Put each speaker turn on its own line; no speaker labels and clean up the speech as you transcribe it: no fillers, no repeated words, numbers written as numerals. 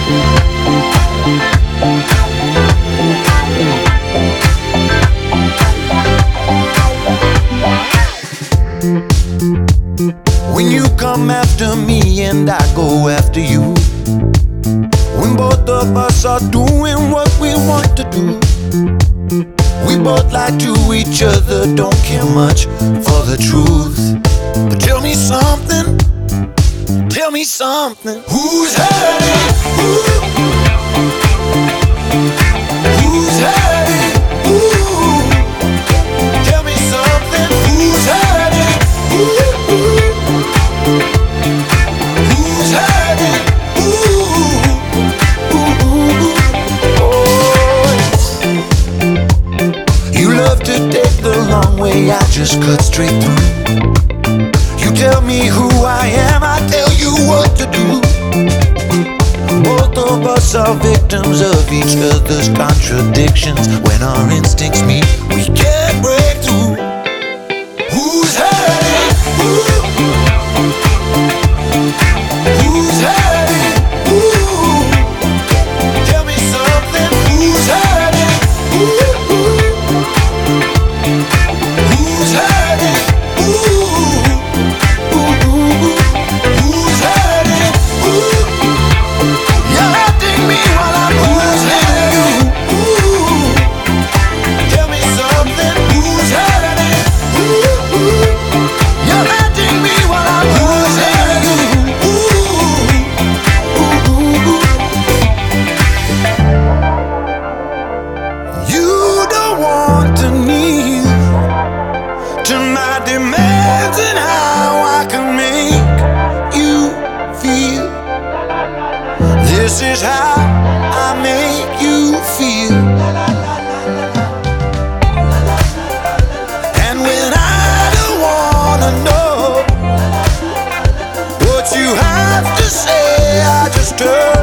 When you come after me and I go after you, when both of us are doing what we want to do, we both lie to each other, don't care much for the truth. But tell me something, tell me something. Who's hurting? Who's hurting? Ooh. Tell me something. Who's hurting? Ooh. Who's hurting? Ooh. Oh. You love to take the long way, I just cut straight through. You tell me who I am, I tell you what to do. Both of us are victims of each other's contradictions. When our instincts meet, we can't break through. Who's hurting? Ooh. Who's hurting? Ooh. Tell me something. Who's hurting? Ooh. Who's hurting? Ooh. Demands and how I can make you feel. This is how I make you feel. And when I don't wanna know what you have to say, I just turn